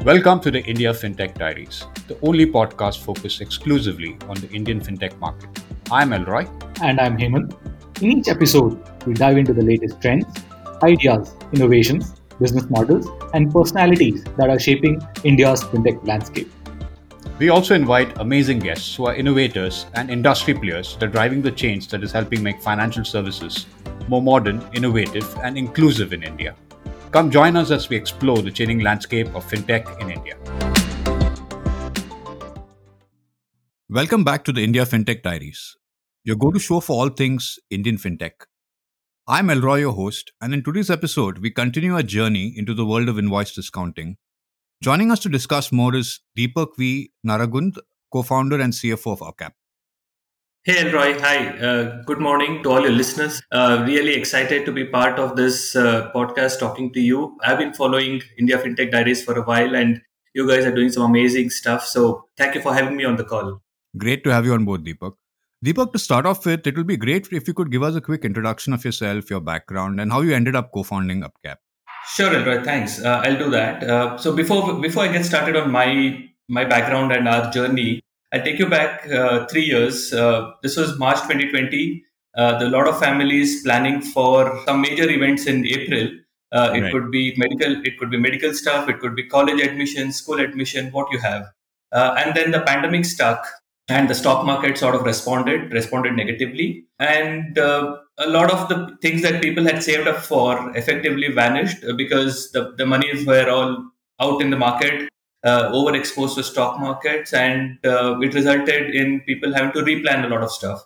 Welcome to the India FinTech Diaries, the only podcast focused exclusively on the Indian FinTech market. I'm Elroy. And I'm Hemant. In each episode, we dive into the latest trends, ideas, innovations, business models, and personalities that are shaping India's fintech landscape. We also invite amazing guests who are innovators and industry players that are driving the change that is helping make financial services more modern, innovative, and inclusive in India. Come join us as we explore the changing landscape of FinTech in India. Welcome back to the India FinTech Diaries, your go-to show for all things Indian FinTech. I'm Elroy, your host, and in today's episode, we continue our journey into the world of invoice discounting. Joining us to discuss more is Deepak V. Naragund, co-founder and CFO of Upcap. Hey Elroy, hi. Good morning to all your listeners. Really excited to be part of this podcast talking to you. I've been following India FinTech Diaries for a while and you guys are doing some amazing stuff. So thank you for having me on the call. Great to have you on board, Deepak. Deepak, to start off with, it will be great if you could give us a quick introduction of yourself, your background, and how you ended up co-founding Upcap. Sure, Elroy, thanks. I'll do that. So before I get started on my background and our journey, I'll take you back 3 years. This was March 2020. There are a lot of families planning for some major events in April. It could be medical stuff, it could be college admission, school admission, what you have. And then the pandemic stuck and the stock market sort of responded negatively. And a lot of the things that people had saved up for effectively vanished because the monies were all out in the market, overexposed to stock markets, and it resulted in people having to replan a lot of stuff.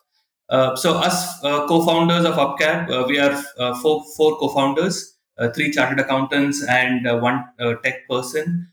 So us co-founders of Upcap, we are four co-founders, three chartered accountants and one tech person.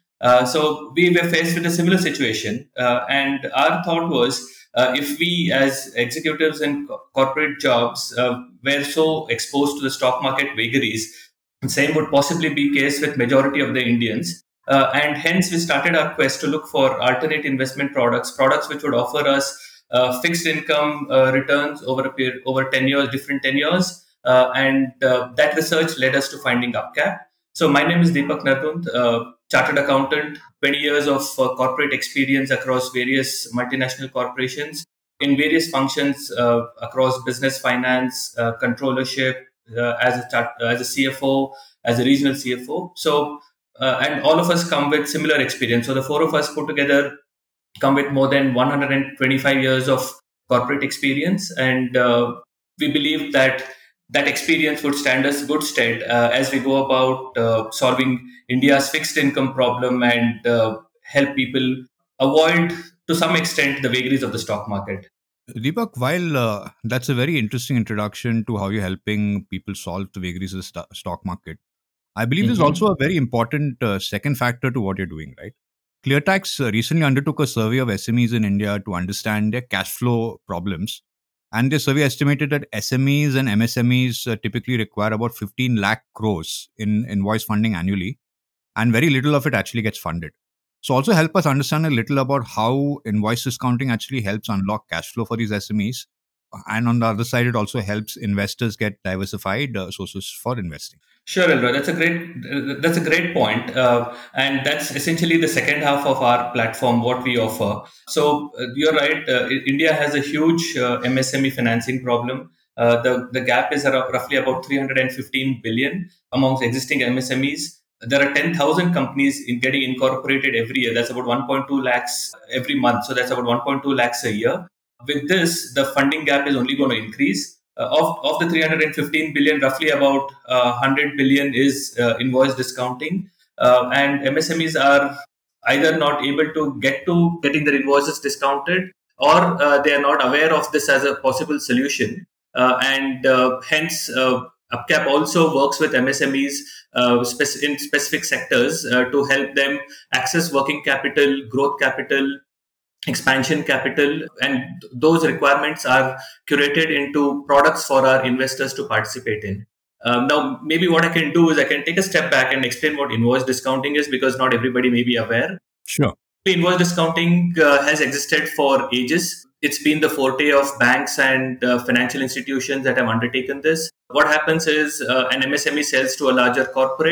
So we were faced with a similar situation, and our thought was if we as executives in corporate jobs were so exposed to the stock market vagaries, same would possibly be case with majority of the Indians. And hence we started our quest to look for alternate investment products which would offer us fixed income returns over 10 years, different 10 years. And that research led us to finding Upcap. So my name is Deepak Naragund, chartered accountant, 20 years of corporate experience across various multinational corporations in various functions across business, finance, controllership, as a CFO, as a regional CFO. So and all of us come with similar experience. So the four of us put together come with more than 125 years of corporate experience, and we believe that that experience would stand us good stead as we go about solving India's fixed income problem and help people avoid, to some extent, the vagaries of the stock market. Deepak, while that's a very interesting introduction to how you're helping people solve the vagaries of the stock market, I believe there's also a very important second factor to what you're doing, right? ClearTax recently undertook a survey of SMEs in India to understand their cash flow problems. And the survey estimated that SMEs and MSMEs typically require about 15 lakh crores in invoice funding annually, and very little of it actually gets funded. So also help us understand a little about how invoice discounting actually helps unlock cash flow for these SMEs. And on the other side, it also helps investors get diversified sources for investing. Sure, Elroy. That's a great point, and that's essentially the second half of our platform. What we offer. So you're right. India has a huge MSME financing problem. The gap is roughly about 315 billion amongst existing MSMEs. There are 10,000 companies getting incorporated every year. That's about 1.2 lakhs every month. So that's about 1.2 lakhs a year. With this, the funding gap is only going to increase. Of the 315 billion, roughly about 100 billion is invoice discounting. And MSMEs are either not able to get to getting their invoices discounted, or they are not aware of this as a possible solution. And hence, Upcap also works with MSMEs in specific sectors to help them access working capital, growth capital, expansion capital, and those requirements are curated into products for our investors to participate in. Now, maybe what I can do is I can take a step back and explain what invoice discounting is, because not everybody may be aware. Sure. Invoice discounting has existed for ages. It's been the forte of banks and financial institutions that have undertaken this. What happens is an MSME sells to a larger corporate.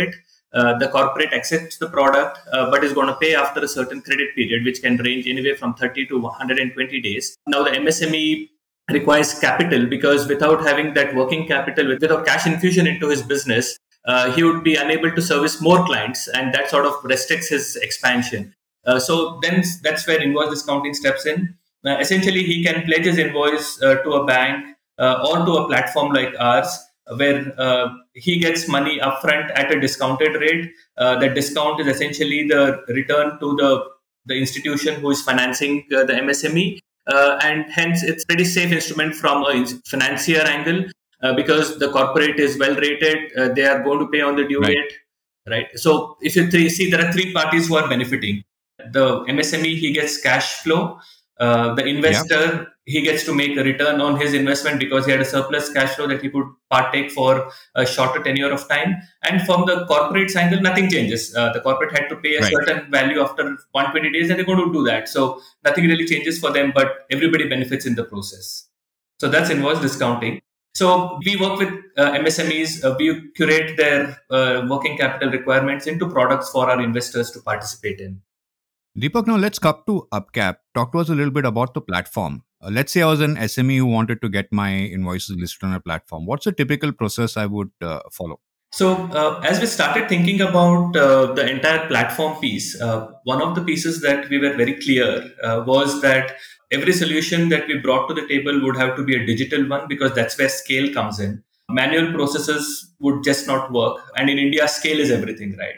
The corporate accepts the product, but is going to pay after a certain credit period, which can range anywhere from 30 to 120 days. Now, the MSME requires capital, because without having that working capital, without cash infusion into his business, he would be unable to service more clients, and that sort of restricts his expansion. So then that's where invoice discounting steps in. Essentially, he can pledge his invoice to a bank or to a platform like ours, where he gets money upfront at a discounted rate. That discount is essentially the return to the institution who is financing the MSME. And hence, it's pretty safe instrument from a financier angle, because the corporate is well rated. They are going to pay on the due date, right? So if you see, there are three parties who are benefiting. The MSME, he gets cash flow. The investor, he gets to make a return on his investment because he had a surplus cash flow that he could partake for a shorter tenure of time. And from the corporate angle, nothing changes. The corporate had to pay a certain value after 120 days, and they're going to do that. So nothing really changes for them, but everybody benefits in the process. So that's invoice discounting. So we work with MSMEs. We curate their working capital requirements into products for our investors to participate in. Deepak, now let's come to UpCap. Talk to us a little bit about the platform. Let's say I was an SME who wanted to get my invoices listed on a platform. What's a typical process I would follow? So as we started thinking about the entire platform piece, one of the pieces that we were very clear was that every solution that we brought to the table would have to be a digital one, because that's where scale comes in. Manual processes would just not work. And in India, scale is everything, right?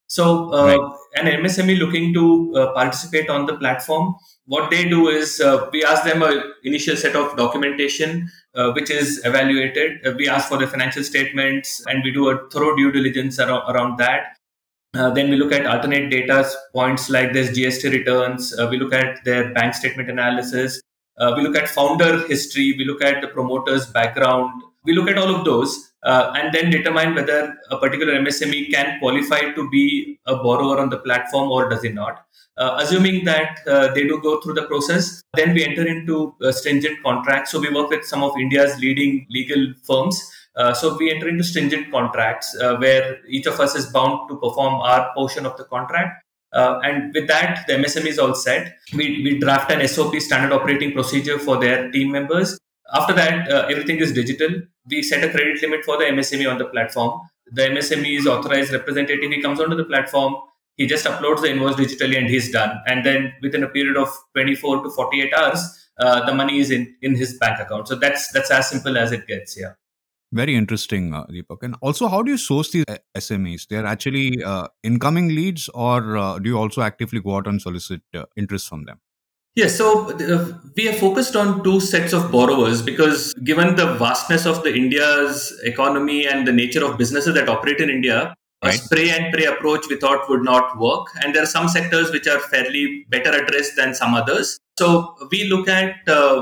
So an MSME looking to participate on the platform, what they do is we ask them an initial set of documentation, which is evaluated. We ask for the financial statements, and we do a thorough due diligence around that. Then we look at alternate data points like there's GST returns. We look at their bank statement analysis. We look at founder history. We look at the promoter's background. We look at all of those. And then determine whether a particular MSME can qualify to be a borrower on the platform or does it not. Assuming that they do go through the process, then we enter into stringent contracts. So we work with some of India's leading legal firms. So we enter into stringent contracts where each of us is bound to perform our portion of the contract. And with that, the MSME is all set. We draft an SOP, standard operating procedure, for their team members. After that, everything is digital. We set a credit limit for the MSME on the platform. The MSME is authorized representative. He comes onto the platform. He just uploads the invoice digitally and he's done. And then within a period of 24 to 48 hours, the money is in his bank account. So that's as simple as it gets. Yeah. Very interesting, Deepak. And also, how do you source these SMEs? They're actually incoming leads, or do you also actively go out and solicit interest from them? Yes, so we are focused on two sets of borrowers, because given the vastness of the India's economy and the nature of businesses that operate in India, a spray and pray approach we thought would not work. And there are some sectors which are fairly better addressed than some others. So we look at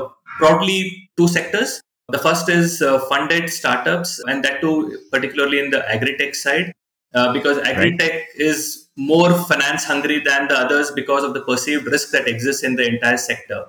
broadly two sectors. The first is funded startups, and that too particularly in the agri-tech side, because agri-tech is more finance hungry than the others because of the perceived risk that exists in the entire sector.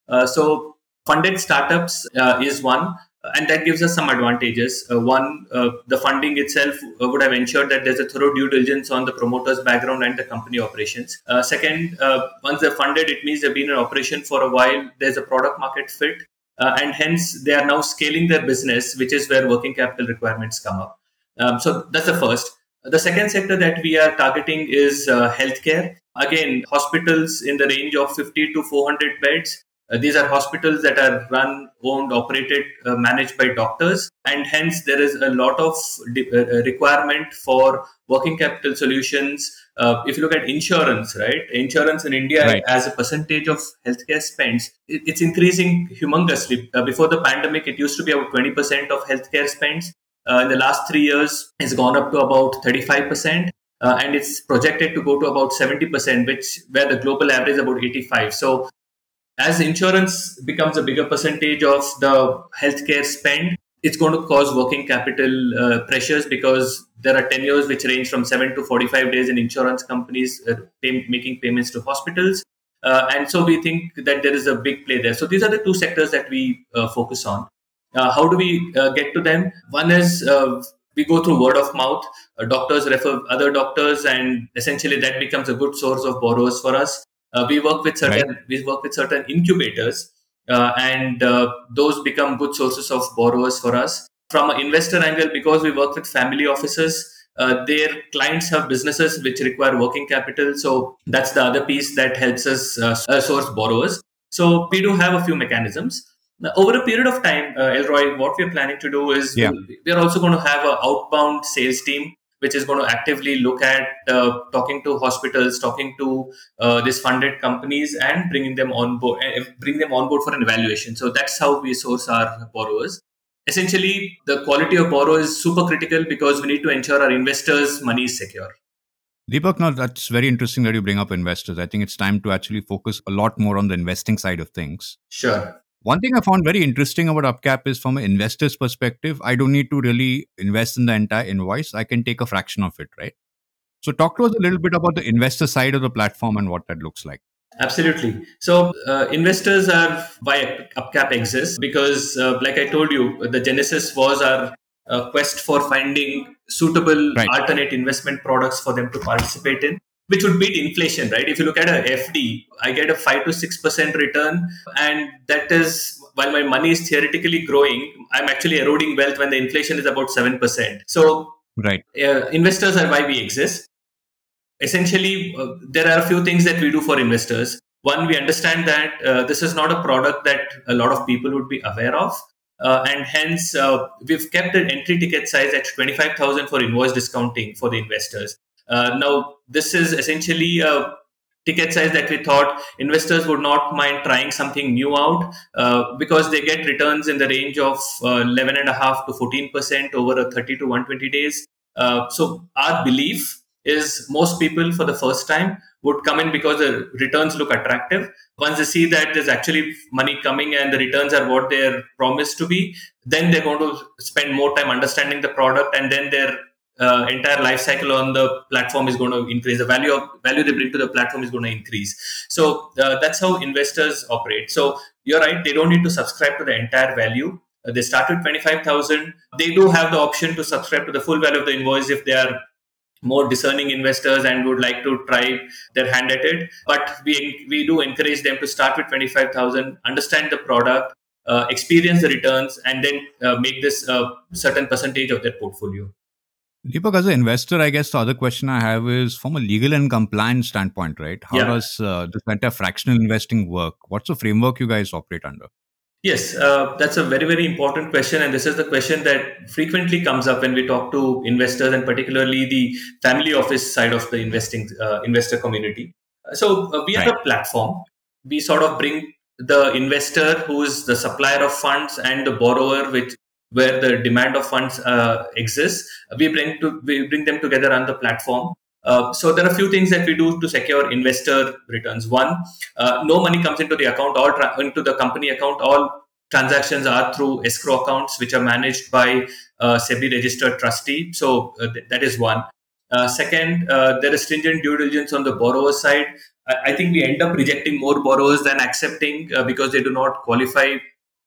So funded startups is one, and that gives us some advantages. One, the funding itself would have ensured that there's a thorough due diligence on the promoter's background and the company operations. Second, once they're funded, it means they've been in operation for a while. There's a product market fit, and hence they are now scaling their business, which is where working capital requirements come up. So that's the first. The second sector that we are targeting is healthcare. Again, hospitals in the range of 50 to 400 beds. These are hospitals that are run, owned, operated, managed by doctors. And hence, there is a lot of requirement for working capital solutions. If you look at insurance, right? Insurance in India as a percentage of healthcare spends, it's increasing humongously. Before the pandemic, it used to be about 20% of healthcare spends. In the last 3 years, it's gone up to about 35%, and it's projected to go to about 70%, where the global average is about 85%. So, as insurance becomes a bigger percentage of the healthcare spend, it's going to cause working capital pressures, because there are tenures which range from 7 to 45 days in insurance companies making payments to hospitals. And so we think that there is a big play there. So these are the two sectors that we focus on. How do we get to them? One is we go through word of mouth. Doctors refer other doctors, and essentially that becomes a good source of borrowers for us. Right. We work with certain incubators, and those become good sources of borrowers for us. From an investor angle, because we work with family offices, their clients have businesses which require working capital. So that's the other piece that helps us source borrowers. So we do have a few mechanisms. Now, over a period of time, Elroy, what we're planning to do is Yeah. we're also going to have an outbound sales team which is going to actively look at talking to hospitals, talking to these funded companies, and bring them on board for an evaluation. So that's how we source our borrowers. Essentially, the quality of borrower is super critical because we need to ensure our investors' money is secure. Deepak, now that's very interesting that you bring up investors. I think it's time to actually focus a lot more on the investing side of things. Sure. One thing I found very interesting about UpCap is from an investor's perspective, I don't need to really invest in the entire invoice. I can take a fraction of it, right? So talk to us a little bit about the investor side of the platform and what that looks like. Absolutely. So, investors are why UpCap exists because, like I told you, the genesis was our quest for finding suitable Right. alternate investment products for them to participate in, which would beat inflation, right? If you look at a FD, I get a 5 to 6% return, and that is while my money is theoretically growing, I'm actually eroding wealth when the inflation is about 7%. So, Right. investors are why we exist. Essentially, there are a few things that we do for investors. One, we understand that this is not a product that a lot of people would be aware of. And hence, we've kept the entry ticket size at 25,000 for invoice discounting for the investors. Now, this is essentially a ticket size that we thought investors would not mind trying something new out because they get returns in the range of 11.5 to 14% over a 30 to 120 days. So our belief is most people for the first time would come in because the returns look attractive. Once they see that there's actually money coming and the returns are what they're promised to be, then they're going to spend more time understanding the product, and then their entire life cycle on the platform is going to increase. The value they bring to the platform is going to increase. So that's how investors operate. So you're right; they don't need to subscribe to the entire value. They start with 25,000. They do have the option to subscribe to the full value of the invoice if they are more discerning investors and would like to try their hand at it. But we do encourage them to start with 25,000, understand the product, experience the returns, and then make this a certain percentage of their portfolio. Deepak, as an investor, I guess the other question I have is from a legal and compliance standpoint, right? How Yeah. does this entire fractional investing work? What's the framework you guys operate under? Yes, that's a very, very important question. And this is the question that frequently comes up when we talk to investors, and particularly the family office side of the investor community. So we are Right. a platform. We sort of bring the investor, who is the supplier of funds, and the borrower, where the demand of funds exists. We bring them together on the platform. So there are a few things that we do to secure investor returns. One, no money comes into the account, into the company account. All transactions are through escrow accounts, which are managed by SEBI registered trustee. So that is one. Second, there is stringent due diligence on the borrower side. I think we end up rejecting more borrowers than accepting because they do not qualify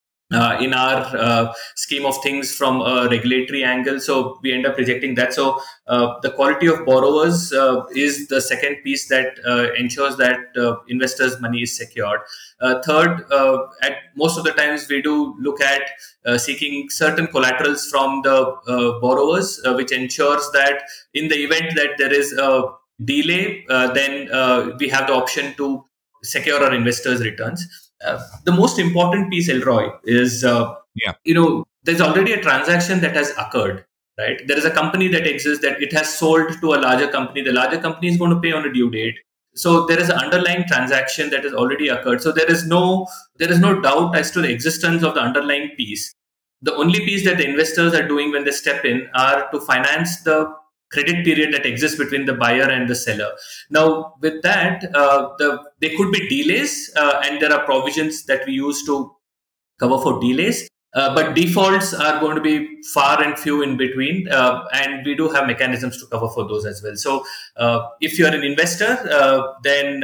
in our scheme of things from a regulatory angle. So we end up rejecting that. So the quality of borrowers is the second piece that ensures that investors' money is secured. Third, at most of the times we do look at seeking certain collaterals from the borrowers, which ensures that in the event that there is a delay, then we have the option to secure our investors' returns. The most important piece, Elroy, is Yeah. there's already a transaction that has occurred, right? There is a company that exists that it has sold to a larger company. The larger company is going to pay on a due date. So there is an underlying transaction that has already occurred. So there is no doubt as to the existence of the underlying piece. The only piece that the investors are doing when they step in are to finance the credit period that exists between the buyer and the seller. Now, with that, there could be delays, and there are provisions that we use to cover for delays. But defaults are going to be far and few in between, and we do have mechanisms to cover for those as well. So, if you are an investor, then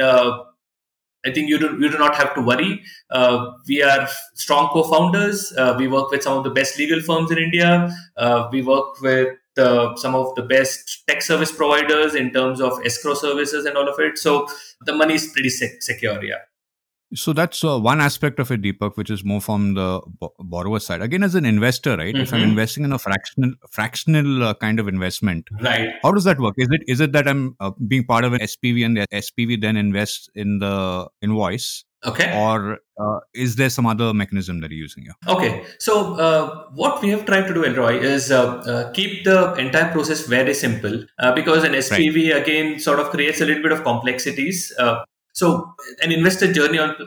I think you do not have to worry. We are strong co-founders. We work with some of the best legal firms in India. We work with some of the best tech service providers in terms of escrow services and all of it. So the money is pretty secure. Yeah. So that's one aspect of it, Deepak, which is more from the borrower side. Again, as an investor, right? If I'm investing in a fractional kind of investment, Right. how does that work? Is it that I'm being part of an SPV and the SPV then invests in the invoice? Okay. Or is there some other mechanism that you're using here? Okay. So what we have tried to do, Elroy, is keep the entire process very simple because an SPV again sort of creates a little bit of complexities. So an investor journey on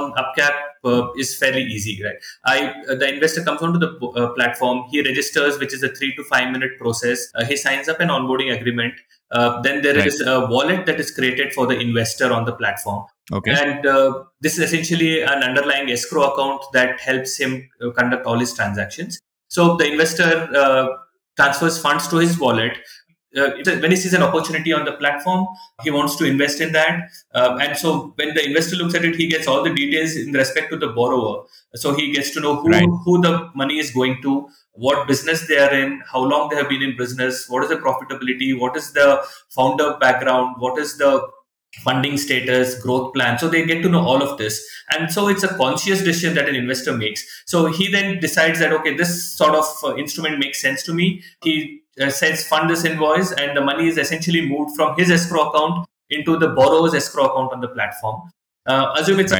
UpCap is fairly easy, right? The investor comes onto the platform. He registers, which is a 3 to 5 minute process. He signs up an onboarding agreement. Then there is a wallet that is created for the investor on the platform. Okay. And this is essentially an underlying escrow account that helps him conduct all his transactions. So the investor transfers funds to his wallet. When he sees an opportunity on the platform, he wants to invest in that. And so when the investor looks at it, he gets all the details in respect to the borrower. So he gets to know who the money is going to, what business they are in, how long they have been in business, what is the profitability, what is the founder background, what is the funding status, growth plan. So they get to know all of this. And so it's a conscious decision that an investor makes. So he then decides that, okay, this sort of instrument makes sense to me. He says fund this invoice, and the money is essentially moved from his escrow account into the borrower's escrow account on the platform. Assume it's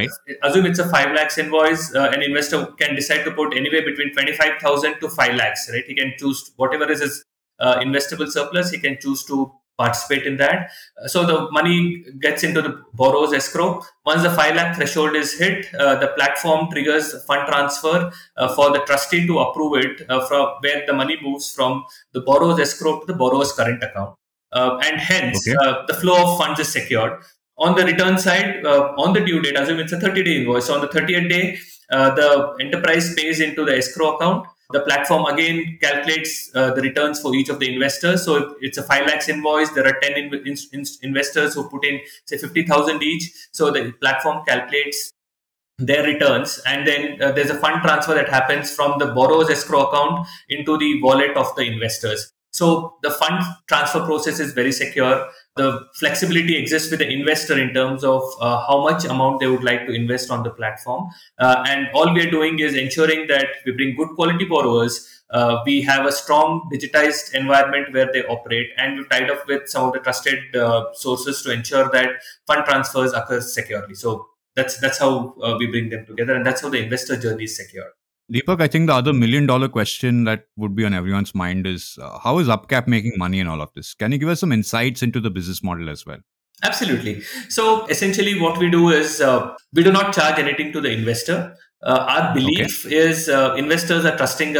a 5 lakhs invoice. An investor can decide to put anywhere between 25,000 to 5 lakhs, right? He can choose whatever is his investable surplus. He can choose to participate in that. So the money gets into the borrower's escrow. Once the 5 lakh threshold is hit, the platform triggers fund transfer for the trustee to approve it from where the money moves from the borrower's escrow to the borrower's current account. And hence, the flow of funds is secured. On the return side, on the due date, assume it's a 30-day invoice. So on the 30th day, the enterprise pays into the escrow account. The platform again calculates the returns for each of the investors. So it's a 5 lakhs invoice. There are 10 investors who put in, say, 50,000 each. So the platform calculates their returns, and then there's a fund transfer that happens from the borrower's escrow account into the wallet of the investors. So the fund transfer process is very secure. The flexibility exists with the investor in terms of how much amount they would like to invest on the platform. And all we are doing is ensuring that we bring good quality borrowers. We have a strong digitized environment where they operate, and we've tied up with some of the trusted sources to ensure that fund transfers occur securely. So that's how we bring them together, and that's how the investor journey is secure. Deepak, I think the other $1 million question that would be on everyone's mind is how is UpCap making money in all of this? Can you give us some insights into the business model as well? Absolutely. So essentially what we do is we do not charge anything to the investor. Our belief is investors are trusting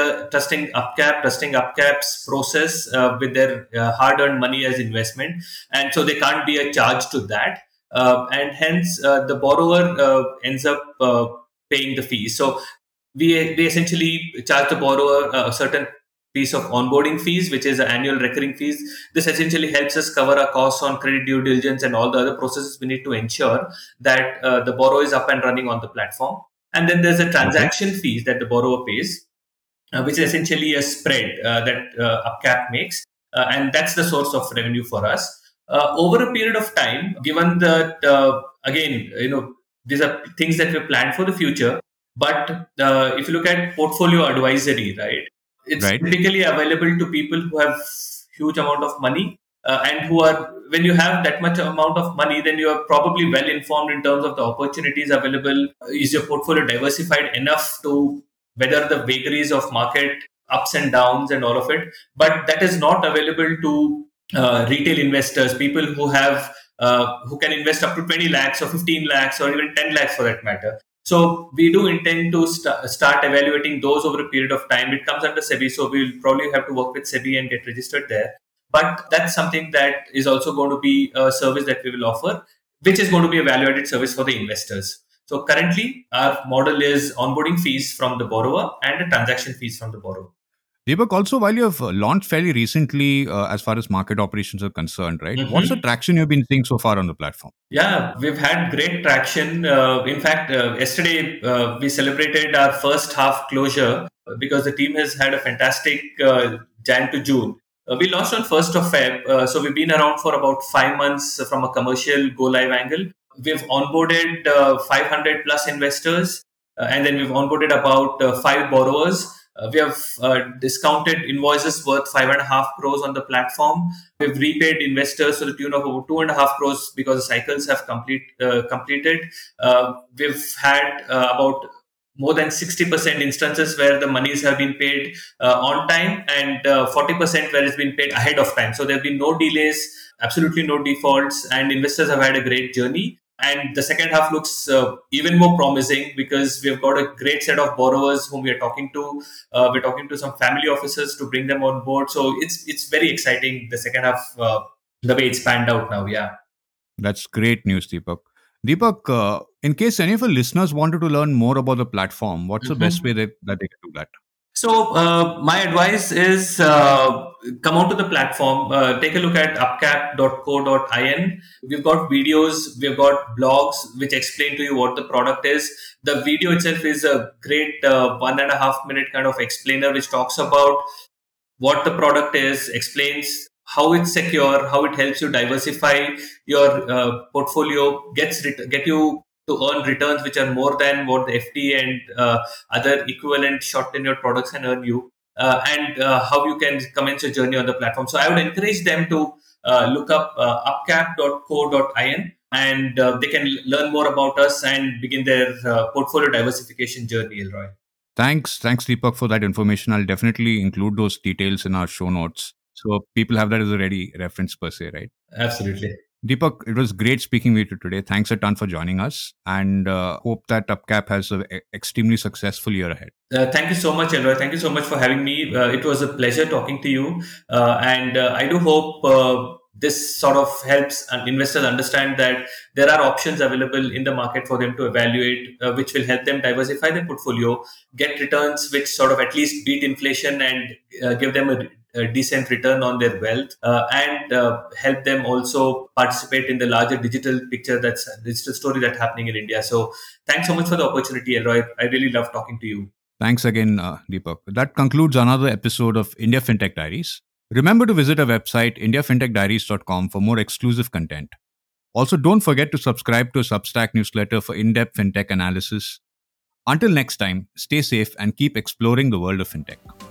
UpCap, trusting UpCap's process with their hard-earned money as investment. And so there can't be a charge to that. And hence the borrower ends up paying the fees. So we essentially charge the borrower a certain piece of onboarding fees, which is annual recurring fees. This essentially helps us cover our costs on credit due diligence and all the other processes we need to ensure that the borrower is up and running on the platform. And then there's a transaction fees that the borrower pays, which is essentially a spread that UpCap makes. And that's the source of revenue for us. Over a period of time, given that, again, these are things that we plan for the future. But if you look at portfolio advisory, right, it's typically available to people who have huge amount of money and who are, when you have that much amount of money, then you are probably well informed in terms of the opportunities available. Is your portfolio diversified enough to weather the vagaries of market ups and downs and all of it? But that is not available to retail investors, people who have who can invest up to 20 lakhs or 15 lakhs or even 10 lakhs for that matter. So we do intend to start evaluating those over a period of time. It comes under SEBI, so we'll probably have to work with SEBI and get registered there. But that's something that is also going to be a service that we will offer, which is going to be a value-added service for the investors. So currently, our model is onboarding fees from the borrower and the transaction fees from the borrower. Deepak, also, while you have launched fairly recently as far as market operations are concerned, right? What's the traction you've been seeing so far on the platform? Yeah, we've had great traction. In fact, yesterday we celebrated our first half closure because the team has had a fantastic Jan to June. We launched on 1st of Feb. So we've been around for about 5 months from a commercial go live angle. We've onboarded 500 plus investors, and then we've onboarded about 5 borrowers. We have discounted invoices worth 5.5 crores on the platform. We've repaid investors to the tune of over 2.5 crores because the cycles have completed. We've had about more than 60% instances where the monies have been paid on time, and 40% where it's been paid ahead of time. So there have been no delays, absolutely no defaults, and investors have had a great journey. And the second half looks even more promising because we've got a great set of borrowers whom we are talking to. We're talking to some family officers to bring them on board. So it's very exciting, the second half, the way it's panned out now. Yeah. That's great news, Deepak. Deepak, in case any of our listeners wanted to learn more about the platform, what's the best way that they can do that? So my advice is come onto the platform, take a look at upcap.co.in. We've got videos, we've got blogs which explain to you what the product is. The video itself is a great 1.5 minute kind of explainer which talks about what the product is, explains how it's secure, how it helps you diversify your portfolio, get you to earn returns which are more than what the FD and other equivalent short tenure products can earn you, and how you can commence your journey on the platform. So I would encourage them to look up upcap.co.in, and they can learn more about us and begin their portfolio diversification journey, Elroy. Thanks, Deepak, for that information. I'll definitely include those details in our show notes so people have that as a ready reference per se, right? Absolutely. Deepak, it was great speaking with you today. Thanks a ton for joining us, and hope that UpCap has an extremely successful year ahead. Thank you so much, Elroy. Thank you so much for having me. It was a pleasure talking to you, and I do hope this sort of helps investors understand that there are options available in the market for them to evaluate, which will help them diversify their portfolio, get returns which sort of at least beat inflation and give them a decent return on their wealth, and help them also participate in the larger digital picture, that's digital story that's happening in India. So thanks so much for the opportunity, Elroy. I really love talking to you. Thanks again, Deepak. That concludes another episode of India FinTech Diaries. Remember to visit our website, indiafintechdiaries.com, for more exclusive content. Also, don't forget to subscribe to a Substack newsletter for in-depth fintech analysis. Until next time, stay safe and keep exploring the world of fintech.